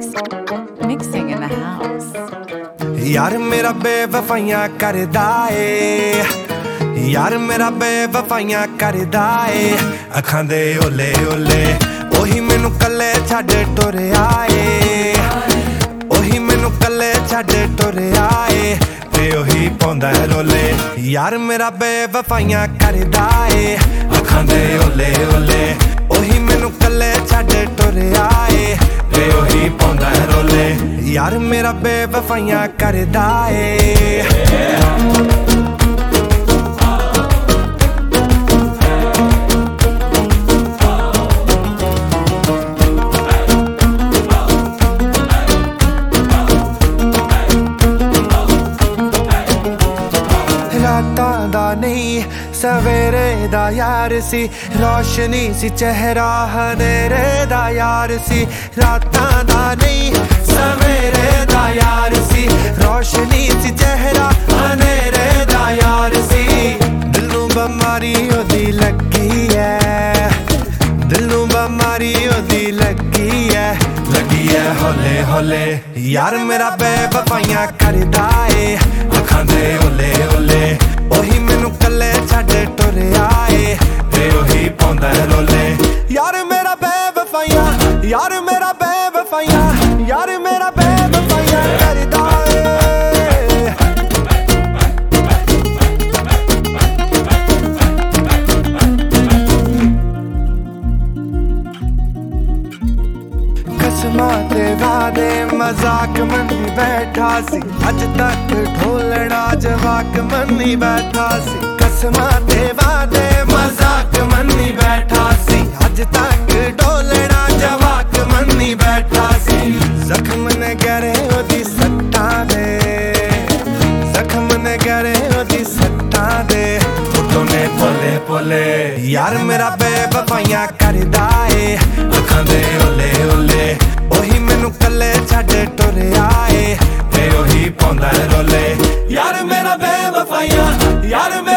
Mixing in the house. यार मेरा बेवफाइयां करदा ए, यार मेरा बेवफाइयां करदा ए। अखां दे ओले ओले ओही मैनू कल्ले छड्ड टुरिया ए, ओही मैनू कल्ले छड्ड टुरिया ए, ते ओही पौंदा है रोले। यार मेरा बेवफाइयां करदा ए, अखां दे ओले ओले ओही मैनू कल्ले छड्ड टुरिया ए, ते ओही पौंदा है रोले। यार मेरा बेवफाइयां करदा ए। रातां दा नहीं सवेरे दा यार सी, रोशनी सी चेहरा हनेरे दा यार सी। रातां दा नहीं सवेरे दा यार सी, रोशनी सी चेहरा हनेरे दा यार सी। दिल नूं बीमारी ओदी लगी है, दिल नूं बीमारी ओदी लगी है होले होले। यार मेरा बेवफाइयां करदा ए, अखां दे ओले ओले ओही मैनू कल्ले छड्ड टुरिया ए, ते ओही पौंदा है रोले। यार मेरा बेवफाइयां, यार मेरा बेवफाइयां, यार मेरा बेवफाइयां करदा ए। कसमां ते वादे मजाक मनी बैठा सी, अज तक ढोलना जवाक मनी बैठा सी। कसमां ते वादे मजाक मनी बैठा सी, अज तक ढोलना जवाक मनी बैठा सी। जख्म ने गहरे ओदी सट्टां दे, जख्म ने गहरे ओदी सट्टां दे, होठों ने पोले पोले। यार मेरा बेवफाइयां करदा ए, अखां दे ओले ओले ओही मैनू कल्ले छड्ड टुरिया ए, ते ओही पौंदा है रोले। यार मेरा बेवफाइयां, यार